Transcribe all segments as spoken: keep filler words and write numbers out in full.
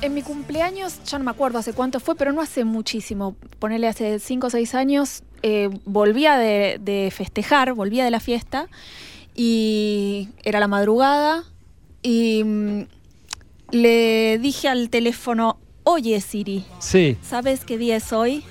En mi cumpleaños, ya no me acuerdo hace cuánto fue, pero no hace muchísimo. Ponele hace cinco o seis años, eh, volvía de, de festejar, volvía de la fiesta, y era la madrugada, y mmm, le dije al teléfono, oye Siri, sí. ¿sabes qué día es hoy?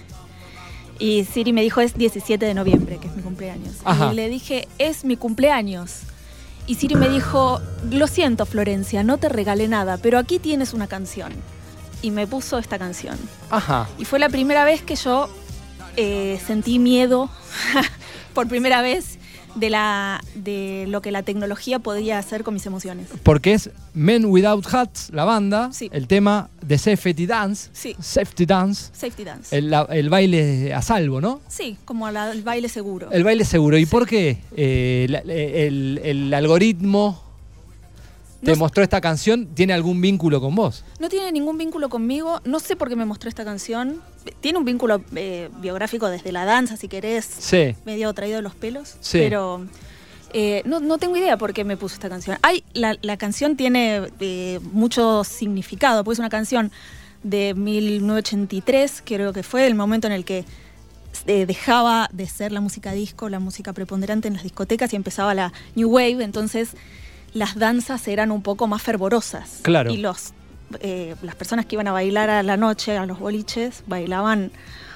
Y Siri me dijo, es diecisiete de noviembre, que es mi cumpleaños. Ajá. Y le dije, es mi cumpleaños. Y Siri me dijo, lo siento Florencia, no te regalé nada, pero aquí tienes una canción. Y me puso esta canción. Ajá. Y fue la primera vez que yo eh, sentí miedo, por primera vez, de, la, de lo que la tecnología podía hacer con mis emociones. Porque es Men Without Hats, la banda, Sí. el tema de Safety Dance. Sí. Safety Dance. Safety Dance. El, la- el baile a salvo, ¿no? Sí, como la- el baile seguro. El baile seguro. ¿Y por qué eh, la- el, el algoritmo te No- mostró esta canción? ¿Tiene algún vínculo con vos? No tiene ningún vínculo conmigo, no sé por qué me mostró esta canción. Tiene un vínculo eh, biográfico desde la danza, si querés, Sí. medio traído de los pelos. Sí. Pero eh, no, no tengo idea por qué me puso esta canción. Hay, la, la canción tiene eh, mucho significado, porque es una canción de mil novecientos ochenta y tres, creo que fue el momento en el que eh, dejaba de ser la música disco, la música preponderante en las discotecas y empezaba la New Wave, entonces las danzas eran un poco más fervorosas. Claro. Y los, eh, las personas que iban a bailar a la noche, a los boliches, bailaban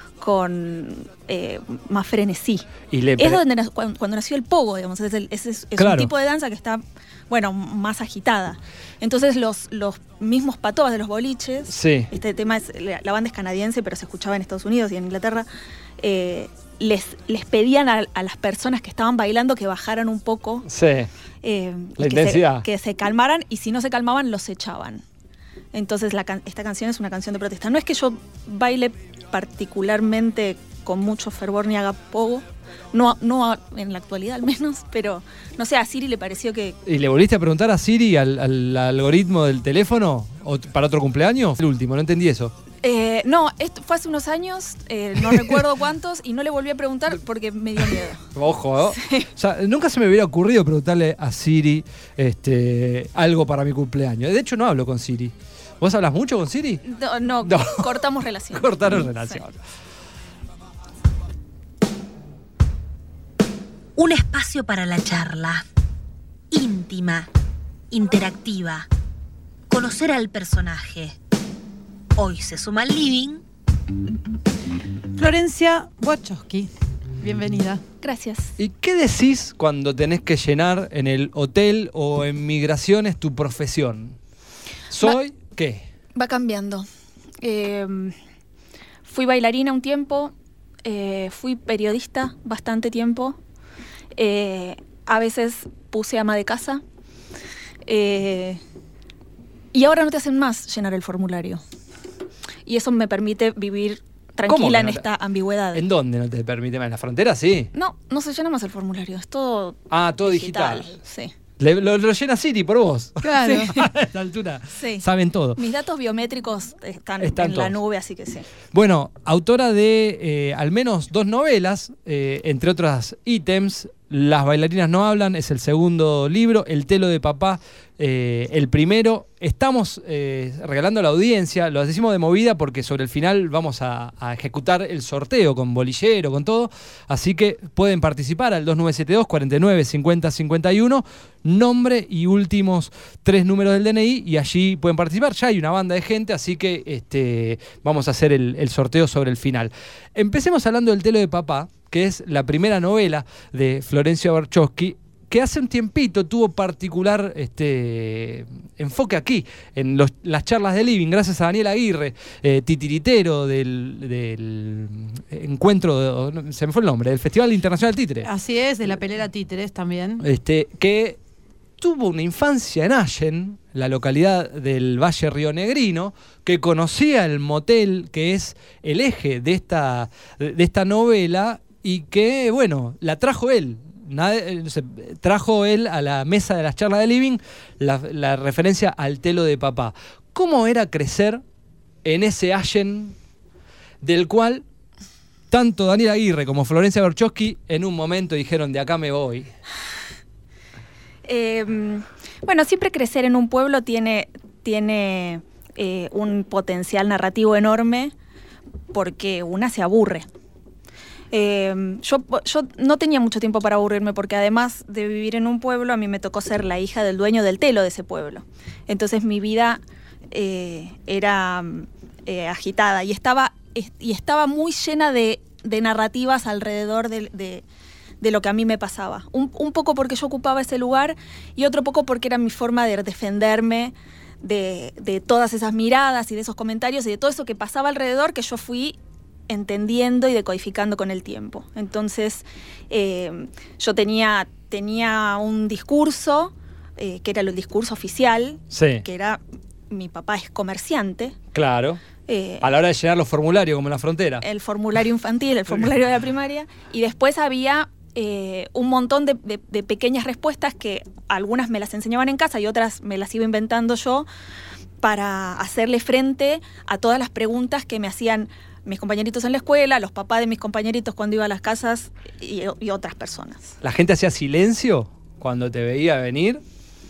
con eh, más frenesí. Y le Es donde na- cuando, cuando nació el pogo, digamos, es, el- es, es- es Claro. un tipo de danza que está, bueno, más agitada. Entonces los, los mismos patobas de los boliches, Sí. este tema es, la, la banda es canadiense, pero se escuchaba en Estados Unidos y en Inglaterra, eh, les, les pedían a, a las personas que estaban bailando que bajaran un poco, Sí. eh, y La que se, intensidad. que se calmaran, y si no se calmaban, los echaban. Entonces la can- esta canción es una canción de protesta. No es que yo baile particularmente con mucho fervor ni haga pogo, no, no a- en la actualidad al menos, pero no sé, a Siri le pareció que... ¿Y le volviste a preguntar a Siri, al, al algoritmo del teléfono, o t- para otro cumpleaños? El último, no entendí eso. Eh, no, esto fue hace unos años, eh, no recuerdo cuántos, y no le volví a preguntar porque me dio miedo. Ojo, ¿no? O sea, nunca se me hubiera ocurrido preguntarle a Siri este, algo para mi cumpleaños. De hecho, no hablo con Siri. ¿Vos hablas mucho con Siri? No, no, No. cortamos relación. Cortaron Sí. relación. Un espacio para la charla. Íntima, interactiva. Conocer al personaje. Hoy se suma al living. Florencia Wachowski, bienvenida. Gracias. ¿Y qué decís cuando tenés que llenar en el hotel o en migraciones tu profesión? ¿Soy qué? Va cambiando. Eh, fui bailarina un tiempo, eh, fui periodista bastante tiempo, eh, a veces puse ama de casa, eh, y ahora no te hacen más llenar el formulario. Y eso me permite vivir ¿Cómo tranquila que en no te- esta ambigüedad. ¿En dónde no te permite más? ¿En la frontera? Sí. No, no se llena más el formulario, es todo Ah, todo digital. Sí. Le- lo, lo llena Siri por vos. Claro. A esta altura Sí. saben todo. Mis datos biométricos están, Están en la todos. nube, así que sí. Bueno, autora de eh, al menos dos novelas, eh, entre otros ítems. Las bailarinas no hablan, es el segundo libro. El telo de papá, eh, el primero. Estamos eh, regalando a la audiencia, lo decimos de movida porque sobre el final vamos a, a ejecutar el sorteo con bolillero, con todo. Así que pueden participar al dos nueve siete dos, cuatro nueve, cinco cero cinco uno, nombre y últimos tres números del D N I, y allí pueden participar. Ya hay una banda de gente, así que este, vamos a hacer el, el sorteo sobre el final. Empecemos hablando del telo de papá, que es la primera novela de Florencia Wachowski, que hace un tiempito tuvo particular este, enfoque aquí, en los- las charlas de Living, gracias a Daniel Aguirre, eh, titiritero del, del encuentro, de- se me fue el nombre, del Festival Internacional Títere. Así es, de la pelera Títeres también. Este, que tuvo una infancia en Allen, la localidad del Valle Rionegrino, que conocía el motel que es el eje de esta, de esta novela, y que, bueno, la trajo él. Nada- no sé, trajo él a la mesa de las charlas de Living la, la referencia al telo de papá. ¿Cómo era crecer en ese Allen del cual tanto Daniel Aguirre como Florencia Wachowski en un momento dijeron, de acá me voy? Eh, bueno, siempre crecer en un pueblo tiene, tiene eh, un potencial narrativo enorme porque una se aburre. Eh, yo, yo no tenía mucho tiempo para aburrirme porque además de vivir en un pueblo, a mí me tocó ser la hija del dueño del telo de ese pueblo. Entonces mi vida eh, era eh, agitada y estaba, y estaba muy llena de, de narrativas alrededor de, de, de lo que a mí me pasaba. Un, un poco porque yo ocupaba ese lugar y otro poco porque era mi forma de defenderme de, de todas esas miradas y de esos comentarios y de todo eso que pasaba alrededor que yo fui entendiendo y decodificando con el tiempo. Entonces, eh, yo tenía, tenía un discurso, eh, que era el discurso oficial, sí. que era, mi papá es comerciante. Claro. Eh, a la hora de llenar los formularios, como en la frontera. El formulario infantil, el formulario de la primaria. Y después había eh, un montón de, de, de pequeñas respuestas que algunas me las enseñaban en casa y otras me las iba inventando yo para hacerle frente a todas las preguntas que me hacían mis compañeritos en la escuela, los papás de mis compañeritos cuando iba a las casas y, y otras personas. ¿La gente hacía silencio cuando te veía venir?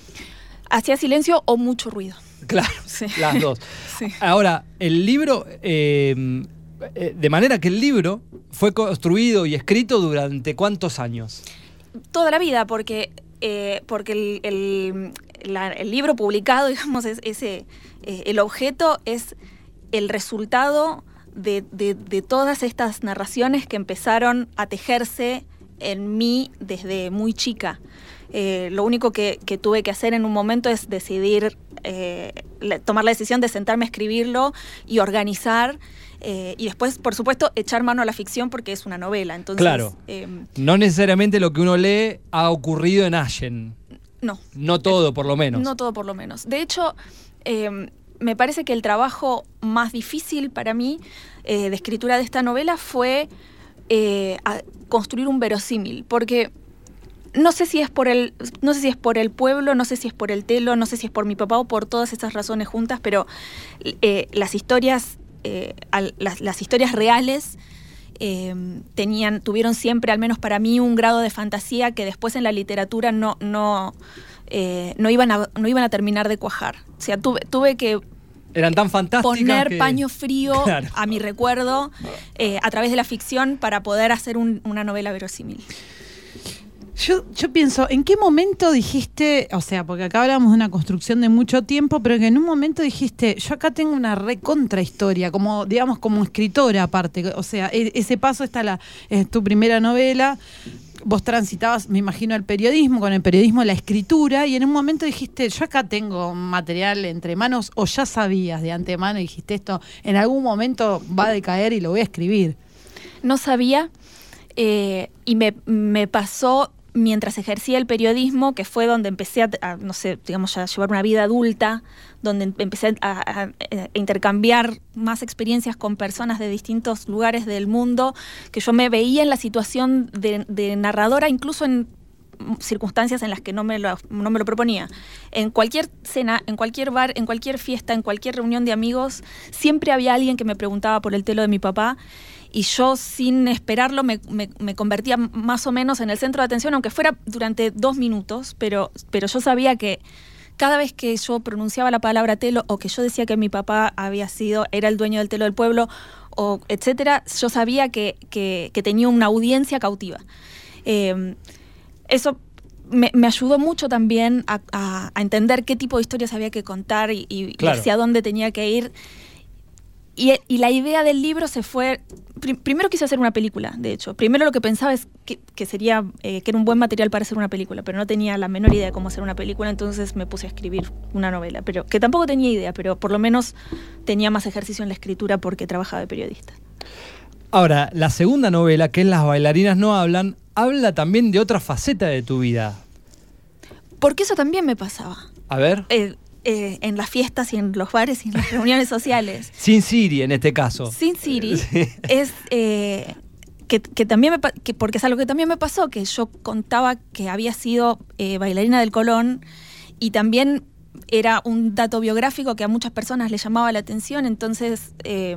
Hacía silencio o mucho ruido. Claro, sí. Las dos. Sí. Ahora, el libro, eh, de manera que el libro fue construido y escrito durante ¿cuántos años? Toda la vida, porque, eh, porque el, el, la, el libro publicado, digamos, es, ese, eh, el objeto es el resultado De, de, de todas estas narraciones que empezaron a tejerse en mí desde muy chica. Eh, lo único que, que tuve que hacer en un momento es decidir, eh, le, tomar la decisión de sentarme a escribirlo y organizar, eh, y después, por supuesto, echar mano a la ficción porque es una novela. Entonces, claro. Eh, no necesariamente lo que uno lee ha ocurrido en Allen. No. No todo, por lo menos. No todo, por lo menos. De hecho, eh, me parece que el trabajo más difícil para mí eh, de escritura de esta novela fue eh, construir un verosímil, porque no sé si es por el, no sé si es por el pueblo, no sé si es por el telo, no sé si es por mi papá o por todas esas razones juntas, pero eh, las historias, eh, al, las, las historias reales eh, tenían, tuvieron siempre, al menos para mí, un grado de fantasía que después en la literatura no, no Eh, no, iban a, no iban a terminar de cuajar. O sea, tuve, tuve que Eran tan fantásticas poner que... paño frío claro. a mi recuerdo eh, a través de la ficción para poder hacer un, una novela verosímil. Yo, yo pienso, ¿en qué momento dijiste, o sea, porque acá hablamos de una construcción de mucho tiempo, pero que en un momento dijiste, yo acá tengo una recontra historia, como, digamos, como escritora aparte, o sea, ese paso está la, es tu primera novela, vos transitabas, me imagino, el periodismo, con el periodismo la escritura, y en un momento dijiste, yo acá tengo material entre manos, o ya sabías de antemano y dijiste, esto en algún momento va a decaer y lo voy a escribir. No sabía, eh, y me, me pasó mientras ejercía el periodismo, que fue donde empecé a, a no sé, digamos, a llevar una vida adulta, donde empecé a, a, a intercambiar más experiencias con personas de distintos lugares del mundo, que yo me veía en la situación de, de narradora, incluso en circunstancias en las que no me, lo, no me lo proponía. En cualquier cena, en cualquier bar, en cualquier fiesta, en cualquier reunión de amigos, siempre había alguien que me preguntaba por el telo de mi papá, y yo, sin esperarlo, me, me, me convertía más o menos en el centro de atención, aunque fuera durante dos minutos, pero, pero yo sabía que cada vez que yo pronunciaba la palabra telo, o que yo decía que mi papá había sido, era el dueño del telo del pueblo, o etcétera, yo sabía que, que, que tenía una audiencia cautiva. Eh, eso me, me ayudó mucho también a, a, a entender qué tipo de historias había que contar y, y, claro. y hacia dónde tenía que ir. Y, y la idea del libro se fue... Pr- primero quise hacer una película, de hecho. Primero lo que pensaba es que, que sería eh, que era un buen material para hacer una película, pero no tenía la menor idea de cómo hacer una película, entonces me puse a escribir una novela, pero que tampoco tenía idea, pero por lo menos tenía más ejercicio en la escritura porque trabajaba de periodista. Ahora, la segunda novela, que es Las bailarinas no hablan, habla también de otra faceta de tu vida. Porque eso también me pasaba. A ver... Eh, Eh, en las fiestas y en los bares y en las reuniones sociales. Sin City, en este caso. Sin City sí. es eh, que, que también me que, porque es algo que también me pasó, que yo contaba que había sido eh, bailarina del Colón, y también era un dato biográfico que a muchas personas les llamaba la atención, entonces eh,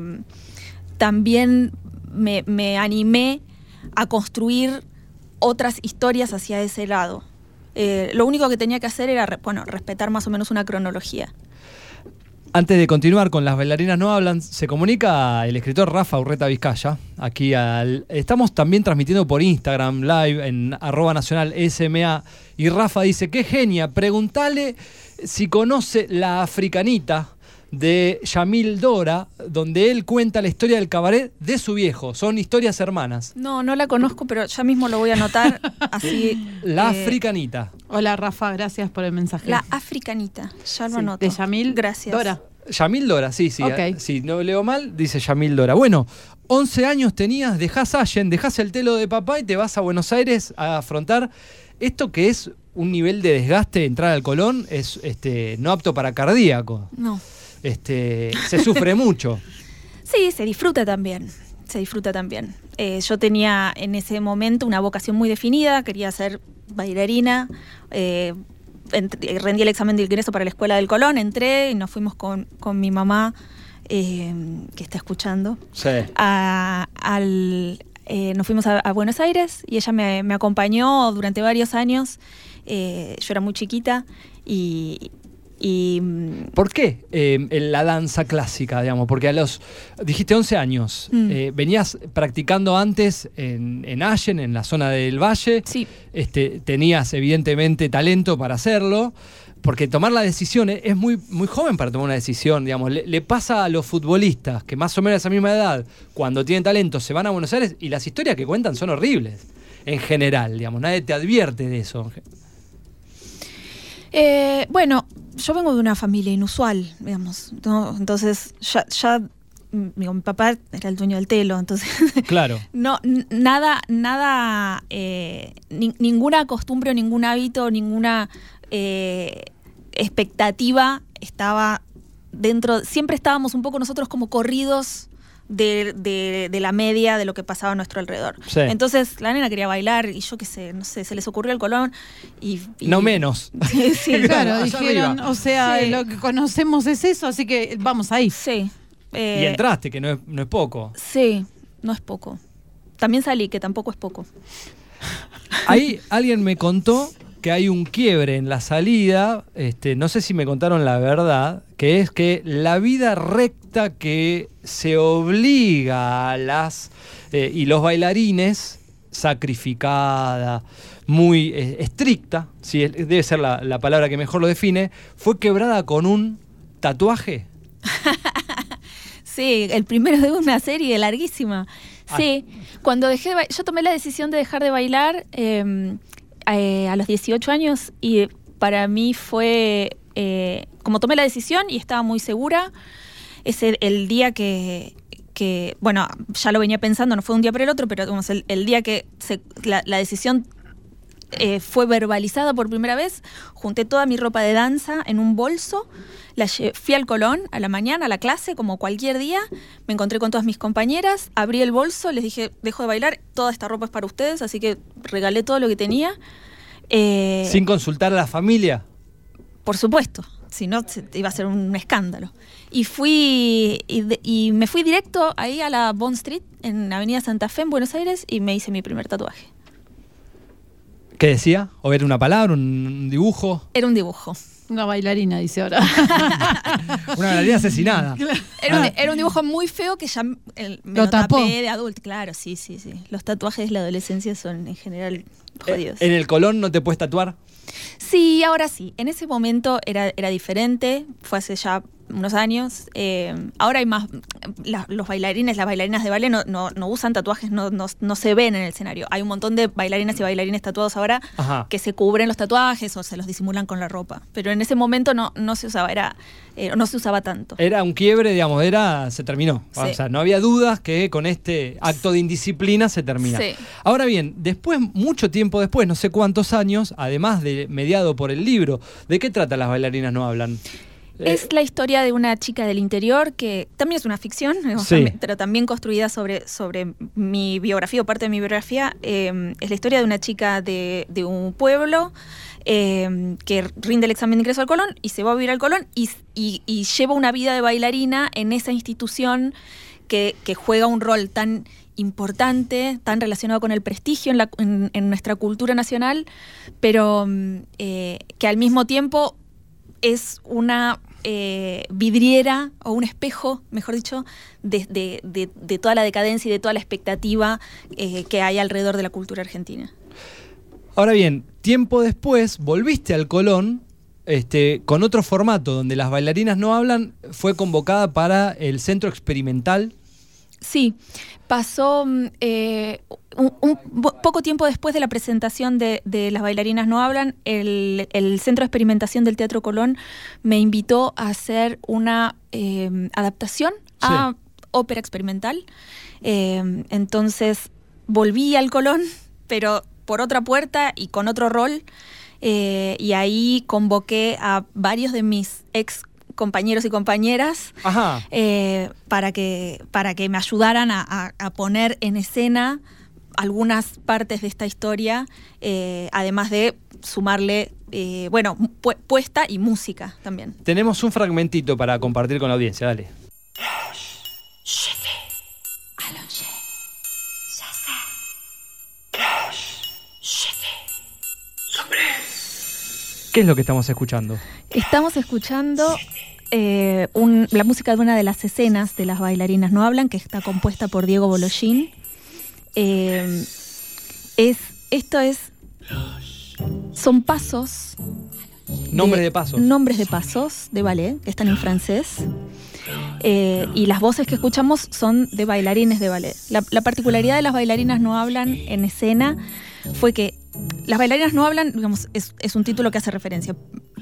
también me, me animé a construir otras historias hacia ese lado. Eh, lo único que tenía que hacer era, bueno, respetar más o menos una cronología. Antes de continuar con Las bailarinas no hablan, se comunica el escritor Rafa Urreta Vizcaya. Aquí al, estamos también transmitiendo por Instagram Live en arroba nacional S M A. Y Rafa dice, qué genia, preguntale si conoce La Africanita de Yamil Dora, donde él cuenta la historia del cabaret de su viejo. Son historias hermanas. No, no la conozco, pero ya mismo lo voy a anotar. Así. La eh, Africanita. Hola Rafa, gracias por el mensaje. La Africanita, ya lo Sí, anoto. de Yamil Gracias. Dora. Yamil Dora, sí, sí. Ok. Si no leo mal, dice Yamil Dora. Bueno, once años tenías, dejás Allen, dejás el telo de papá y te vas a Buenos Aires a afrontar esto que es un nivel de desgaste. Entrar al Colón es este, no apto para cardíaco. No. Este, se sufre mucho. Sí, se disfruta también. Se disfruta también. Eh, yo tenía en ese momento una vocación muy definida, quería ser bailarina. Eh, ent- rendí el examen de ingreso para la Escuela del Colón, entré y nos fuimos con, con mi mamá, eh, que está escuchando, Sí. a, al, eh, nos fuimos a, a Buenos Aires y ella me, me acompañó durante varios años. Eh, yo era muy chiquita y... y ¿Por qué eh, en la danza clásica, digamos? Porque a los, dijiste once años, Mm. eh, venías practicando antes en, en Allen, en la zona del Valle. sí, Este, tenías evidentemente talento para hacerlo, porque tomar la decisión es, es muy, muy joven para tomar una decisión, digamos. Le, le pasa a los futbolistas que más o menos a esa misma edad, cuando tienen talento, se van a Buenos Aires y las historias que cuentan son horribles, en general, digamos. Nadie te advierte de eso. Eh, bueno, yo vengo de una familia inusual, digamos, ¿no? Entonces ya, ya digo, mi papá era el dueño del telo, entonces Claro. no n- nada, nada, eh, ni- ninguna costumbre, o ningún hábito, ninguna eh, expectativa estaba dentro. Siempre estábamos un poco nosotros como corridos de, de, de la media de lo que pasaba a nuestro alrededor. Sí. Entonces la nena quería bailar y yo qué sé, no sé, se les ocurrió el Colón y, y- No menos. Sí, sí. Claro, Allá dijeron, arriba. o sea, Sí. lo que conocemos es eso, así que vamos ahí. Sí. Eh, Y entraste, que no es, no es poco. Sí, no es poco. También salí, que tampoco es poco. Ahí alguien me contó que hay un quiebre en la salida, este, no sé si me contaron la verdad, que es que la vida recta que se obliga a las eh, y los bailarines, sacrificada, muy eh, estricta, si es- debe ser la, la palabra que mejor lo define, fue quebrada con un tatuaje. Sí, el primero de una serie larguísima. Sí, cuando dejé de ba- yo tomé la decisión de dejar de bailar eh, eh, a los dieciocho años y para mí fue, eh, como tomé la decisión y estaba muy segura, ese el día que, que, bueno, ya lo venía pensando, no fue un día para el otro, pero digamos, el, el día que se, la, la decisión eh, fue verbalizada por primera vez, junté toda mi ropa de danza en un bolso, la lle- fui al Colón a la mañana, a la clase, como cualquier día, me encontré con todas mis compañeras, abrí el bolso, les dije, dejo de bailar, toda esta ropa es para ustedes, así que regalé todo lo que tenía. Eh, Sin consultar a la familia. por supuesto, si no se- iba a ser un escándalo. Y fui y, de- y me fui directo ahí a la Bond Street, en Avenida Santa Fe, en Buenos Aires, y me hice mi primer tatuaje. ¿Qué decía? ¿O era una palabra, un dibujo? Era un dibujo. Una bailarina, dice ahora. Una bailarina asesinada. Era un, era un dibujo muy feo que ya el- me Lo lo, tapó. tapé de adulto. Claro, sí, sí, sí. Los tatuajes de la adolescencia son en general jodidos. Eh, ¿En el Colón no te puedes tatuar? Sí, ahora sí. En ese momento era, era diferente. Fue hace ya unos años. Eh, ahora hay más. la- los bailarines, las bailarinas de ballet no, no, no usan tatuajes, no, no, no se ven en el escenario. Hay un montón de bailarinas y bailarines tatuados ahora Ajá. que se cubren los tatuajes o se los disimulan con la ropa. Pero en ese momento no, no se usaba, era, eh, no se usaba tanto. Era un quiebre, digamos, era, se terminó. Sí. O sea, no había dudas que con este acto de indisciplina se termina. Sí. Ahora bien, después, mucho tiempo después, no sé cuántos años, además de mediado por el libro, ¿de qué trata Las bailarinas no hablan? Eh, Es la historia de una chica del interior que también es una ficción, o Sí. sea, pero también construida sobre, sobre mi biografía o parte de mi biografía. Eh, es la historia de una chica de, de un pueblo eh, que rinde el examen de ingreso al Colón y se va a vivir al Colón y, y- y lleva una vida de bailarina en esa institución que, que juega un rol tan importante, tan relacionado con el prestigio en, la- en- en nuestra cultura nacional, pero mm, eh, que al mismo tiempo es una eh, vidriera o un espejo, mejor dicho, de, de, de, de toda la decadencia y de toda la expectativa eh, que hay alrededor de la cultura argentina. Ahora bien, tiempo después volviste al Colón este, con otro formato, donde Las bailarinas no hablan, fue convocada para el Centro Experimental. Sí, pasó eh, un, un poco tiempo después de la presentación de, de Las bailarinas no hablan, el, el Centro de Experimentación del Teatro Colón me invitó a hacer una eh, adaptación a sí. ópera experimental. Eh, entonces volví al Colón, pero por otra puerta y con otro rol, eh, y ahí convoqué a varios de mis ex compañeros y compañeras eh, para que para que me ayudaran a, a, a poner en escena algunas partes de esta historia, eh, además de sumarle eh, bueno pu- puesta y música también. Tenemos un fragmentito para compartir con la audiencia, dale. ¿Qué es lo que estamos escuchando? Estamos escuchando eh, un, la música de una de las escenas de Las bailarinas no hablan, que está compuesta por Diego Bolochín. Eh, es, esto es... Son pasos... Nombres de, de pasos. Nombres de pasos de ballet, que están en francés. Eh, y las voces que escuchamos son de bailarines de ballet. La, la particularidad de Las bailarinas no hablan en escena fue que Las bailarinas no hablan, digamos, es, es un título que hace referencia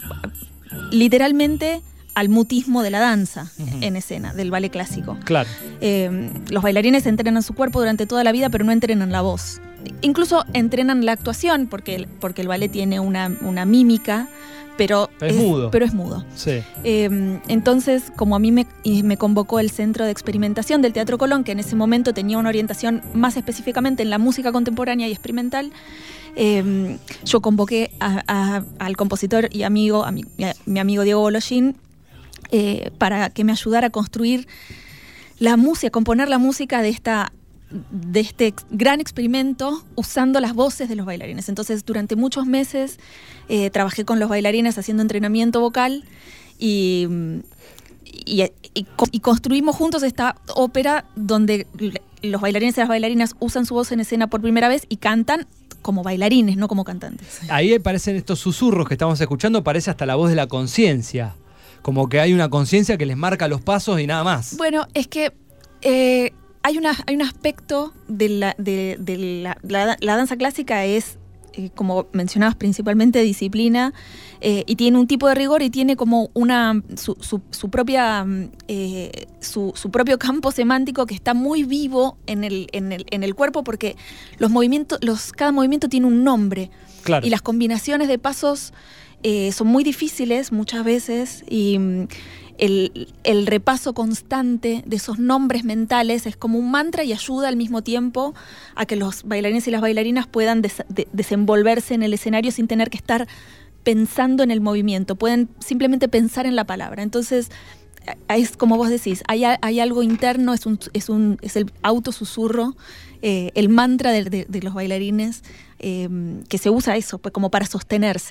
literalmente al mutismo de la danza uh-huh. en escena, del ballet clásico. Claro. Eh, los bailarines entrenan su cuerpo durante toda la vida, pero no entrenan la voz. Incluso entrenan la actuación, porque el, porque el ballet tiene una, una mímica, pero, pero es, es mudo. Pero es mudo. Sí. Eh, entonces, como a mí me, me convocó el Centro de Experimentación del Teatro Colón, que en ese momento tenía una orientación más específicamente en la música contemporánea y experimental, eh, yo convoqué a, a, al compositor y amigo, a mi, a mi amigo Diego Bolochín, eh, para que me ayudara a construir la música, componer la música de esta de este gran experimento usando las voces de los bailarines. Entonces, durante muchos meses eh, trabajé con los bailarines haciendo entrenamiento vocal y, y, y, y construimos juntos esta ópera donde los bailarines y las bailarinas usan su voz en escena por primera vez y cantan como bailarines, no como cantantes. Ahí aparecen estos susurros que estamos escuchando, parece hasta la voz de la conciencia, como que hay una conciencia que les marca los pasos y nada más. Bueno, es que eh, Hay, una, hay un aspecto de la, de, de la, la, la danza clásica es, eh, como mencionabas, principalmente disciplina, eh, y tiene un tipo de rigor y tiene como una su, su, su propia eh, su, su propio campo semántico que está muy vivo en el, en el, en el cuerpo, porque los movimientos, los, cada movimiento tiene un nombre. Claro. Y las combinaciones de pasos eh, son muy difíciles muchas veces, y El, el repaso constante de esos nombres mentales es como un mantra y ayuda al mismo tiempo a que los bailarines y las bailarinas puedan des, de, desenvolverse en el escenario sin tener que estar pensando en el movimiento, pueden simplemente pensar en la palabra. Entonces, es como vos decís, hay, hay algo interno, es, un, es, un, es el autosusurro, eh, el mantra de, de, de los bailarines, eh, que se usa eso, pues, como para sostenerse.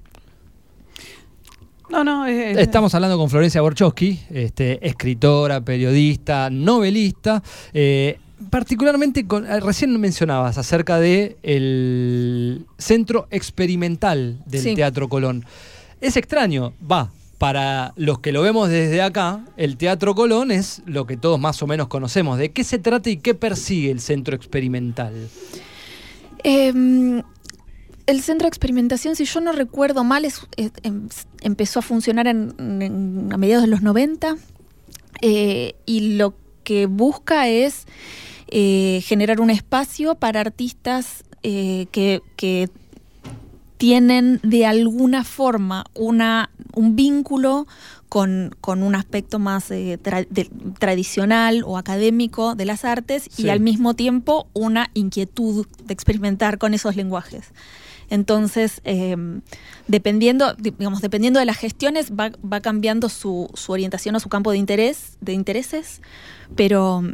No, no, eh, Estamos hablando con Florencia Borchowski, este, escritora, periodista, novelista. Eh, particularmente, con, recién mencionabas acerca de el Centro Experimental del sí. Teatro Colón. Es extraño, va, para los que lo vemos desde acá, el Teatro Colón es lo que todos más o menos conocemos. ¿De qué se trata y qué persigue el Centro Experimental? Eh... El Centro de Experimentación, si yo no recuerdo mal, es, es, em, empezó a funcionar en, en, a mediados de los noventa, eh, y lo que busca es eh, generar un espacio para artistas eh, que, que tienen de alguna forma una, un vínculo con, con un aspecto más eh, tra- de, tradicional o académico de las artes, sí. y al mismo tiempo una inquietud de experimentar con esos lenguajes. Entonces, eh, dependiendo, digamos, dependiendo de las gestiones, va, va cambiando su, su orientación o su campo de interés, de intereses, pero,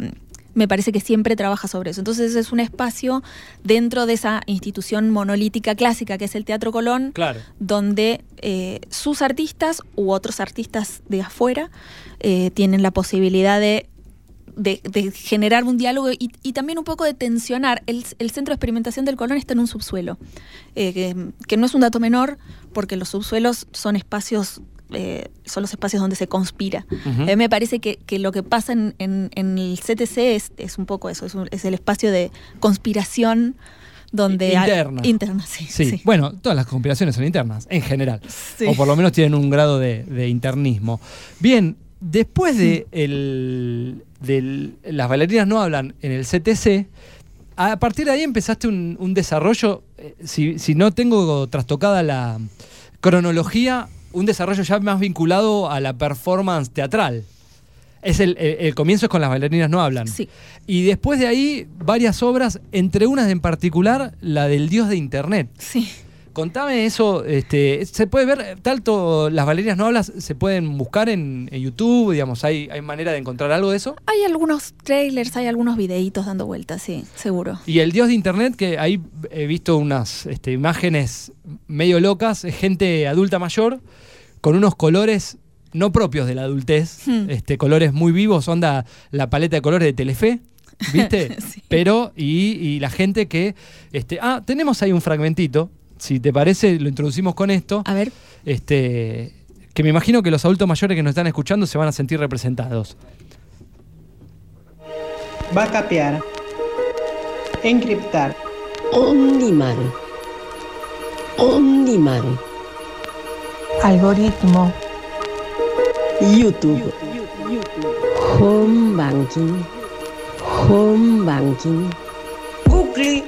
me parece que siempre trabaja sobre eso. Entonces es un espacio dentro de esa institución monolítica clásica que es el Teatro Colón, Claro. donde eh, sus artistas u otros artistas de afuera eh, tienen la posibilidad de, de, de generar un diálogo y, y también un poco de tensionar. El, el Centro de Experimentación del Colón está en un subsuelo, eh, que, que no es un dato menor, porque los subsuelos son espacios... Eh, son los espacios donde se conspira. Uh-huh. A mí me parece que, que lo que pasa en, en, en el C T C es, es un poco eso, es, un, es el espacio de conspiración donde... Interna. Hay, interna, sí, Sí. sí. Bueno, todas las conspiraciones son internas, en general. Sí. O por lo menos tienen un grado de, de internismo. Bien, después de, el, de las bailarinas no hablan en el C T C, a partir de ahí empezaste un, un desarrollo, eh, si, si no tengo trastocada la cronología, un desarrollo ya más vinculado a la performance teatral. Es el, el, el comienzo es con las bailarinas no hablan. Sí. Y después de ahí, varias obras, entre unas en particular, la del Dios de Internet. Sí. Contame eso, este, se puede ver, tanto las bailarinas no hablan, se pueden buscar en, en YouTube, digamos, ¿hay, hay manera de encontrar algo de eso? Hay algunos trailers, hay algunos videitos dando vueltas, sí, seguro. Y el Dios de Internet, que ahí he visto unas este, imágenes medio locas, es gente adulta mayor, con unos colores no propios de la adultez, Hmm. este, colores muy vivos, onda la paleta de colores de Telefe, ¿viste? Sí. Pero, y, y la gente que, este, ah, tenemos ahí un fragmentito, si te parece, lo introducimos con esto, A ver. este, que me imagino que los adultos mayores que nos están escuchando se van a sentir representados. Backupear. Encriptar. On demand. On demand. Algoritmo. YouTube. Home banking. Home banking. Google.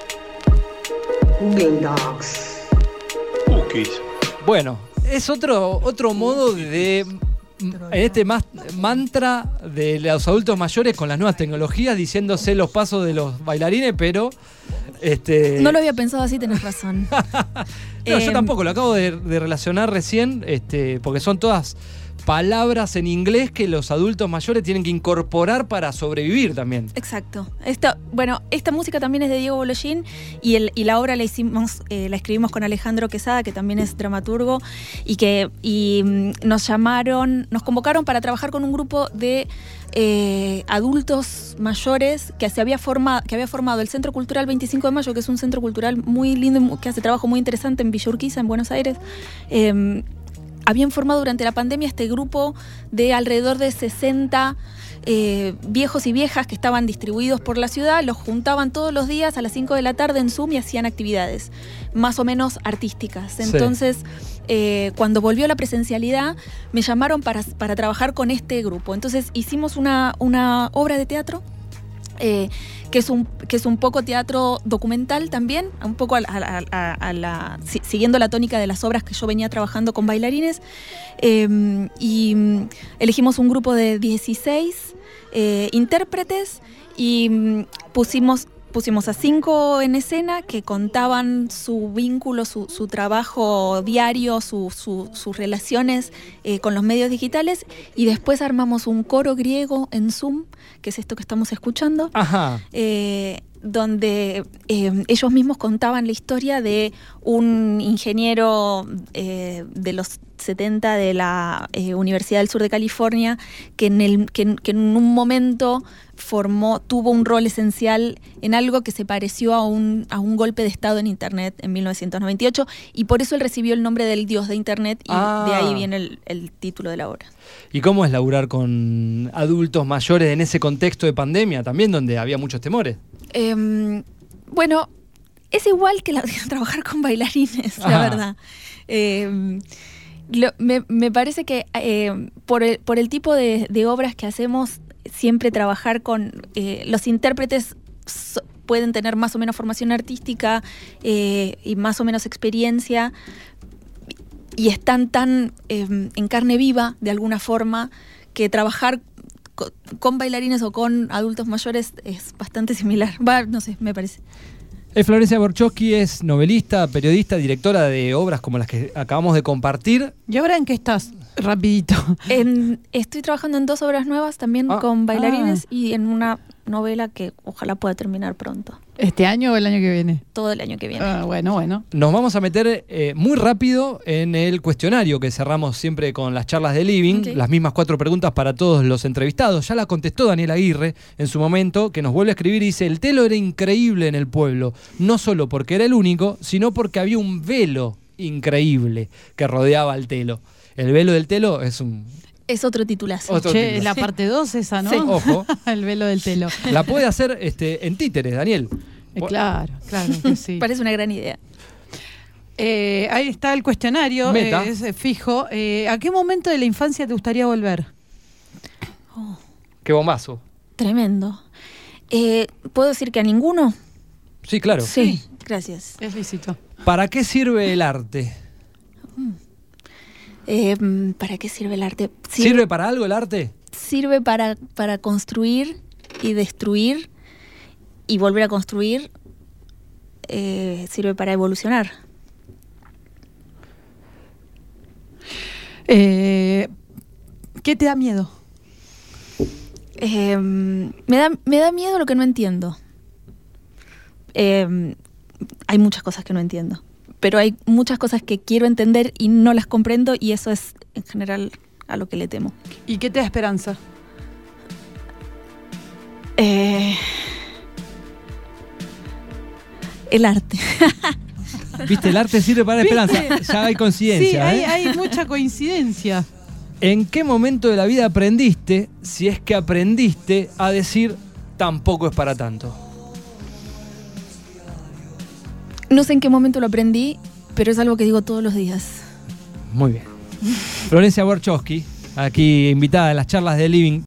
Google Docs. Cookies. Bueno, es otro, otro modo de, en este mas- mantra de los adultos mayores con las nuevas tecnologías, diciéndose los pasos de los bailarines, pero... Este, No lo había pensado así, tenés razón. no, yo Eh, tampoco, lo acabo de, de relacionar recién, este, porque son todas palabras en inglés que los adultos mayores tienen que incorporar para sobrevivir también. Exacto. Esta, bueno, esta música también es de Diego Bolollín y, el, y la obra la hicimos, eh, la escribimos con Alejandro Quesada, que también es dramaturgo, y que y, mm, nos llamaron, nos convocaron para trabajar con un grupo de eh, adultos mayores que se había formado, que había formado el Centro Cultural veinticinco de mayo, que es un centro cultural muy lindo y mu- que hace trabajo muy interesante en Villa Urquiza, en Buenos Aires. Eh, Habían formado durante la pandemia este grupo de alrededor de sesenta eh, viejos y viejas que estaban distribuidos por la ciudad, los juntaban todos los días a las cinco de la tarde en Zoom y hacían actividades más o menos artísticas. Sí. Entonces, eh, cuando volvió la presencialidad, me llamaron para, para trabajar con este grupo. Entonces hicimos una, una obra de teatro eh, que es un que es un poco teatro documental también, un poco a, a, a, a la, si, siguiendo la tónica de las obras que yo venía trabajando con bailarines, eh, y mm, elegimos un grupo de dieciséis eh, intérpretes y mm, pusimos pusimos a cinco en escena que contaban su vínculo, su, su trabajo diario, su, su, sus relaciones eh, con los medios digitales, y después armamos un coro griego en Zoom, que es esto que estamos escuchando, Ajá. eh, donde eh, ellos mismos contaban la historia de un ingeniero eh, de los setenta de la eh, Universidad del Sur de California que en, el, que, que en un momento formó, tuvo un rol esencial en algo que se pareció a un, a un golpe de Estado en Internet en mil novecientos noventa y ocho, y por eso él recibió el nombre del Dios de Internet, y Ah. de ahí viene el, el título de la obra. ¿Y cómo es laburar con adultos mayores en ese contexto de pandemia también, donde había muchos temores? Eh, bueno, es igual que la, trabajar con bailarines, la Ajá. verdad. Eh, lo- me, me parece que eh, por, el, por el tipo de, de obras que hacemos, siempre trabajar con eh, los intérpretes so- pueden tener más o menos formación artística eh, y más o menos experiencia, y están tan eh, en carne viva de alguna forma que trabajar co- con bailarines o con adultos mayores es bastante similar. Va, no sé, me parece. Eh, Florencia Borchowski es novelista, periodista, directora de obras como las que acabamos de compartir. ¿Y ahora en qué estás? Rapidito. En- estoy trabajando en dos obras nuevas también Ah, con bailarines ah. y en una novela que ojalá pueda terminar pronto, ¿Este año o el año que viene? todo el año que viene. Ah, bueno, bueno. Nos vamos a meter eh, muy rápido en el cuestionario que cerramos siempre con las charlas de Living. Ok. Las mismas cuatro preguntas para todos los entrevistados. Ya la contestó Daniel Aguirre en su momento, que nos vuelve a escribir y dice: el telo era increíble en el pueblo, no solo porque era el único, sino porque había un velo increíble que rodeaba al telo. El velo del telo es un... Es otro titulazo. Otro Che, título. la parte dos esa, ¿no? Sí. Ojo, El velo del telo. la puede hacer este, en títeres, Daniel. Eh, claro, claro que sí. Parece una gran idea. Eh, ahí está el cuestionario, Meta. eh, es eh, fijo. Eh, ¿A qué momento de la infancia te gustaría volver? Qué bombazo. Tremendo. Eh, ¿Puedo decir que a ninguno? Sí, claro. Sí, gracias. Es lícito. ¿Para qué sirve el arte? Eh, ¿Para qué sirve el arte? ¿Sirve para algo el arte? Sirve para, para construir y destruir y volver a construir. Eh, sirve para evolucionar. Eh, ¿Qué te da miedo? Eh, me, da, me da miedo lo que no entiendo. Eh, hay muchas cosas que no entiendo, pero hay muchas cosas que quiero entender y no las comprendo, y eso es en general a lo que le temo. ¿Y qué te da esperanza? Eh, el arte. ¿Viste? El arte sirve para la ¿Viste? esperanza. Ya hay Sí, coincidencia. hay, ¿eh? hay mucha coincidencia. ¿En qué momento de la vida aprendiste, si es que aprendiste, a decir tampoco es para tanto? No sé en qué momento lo aprendí, pero es algo que digo todos los días. Muy bien. Florencia Borchowski, aquí invitada en las charlas de Living.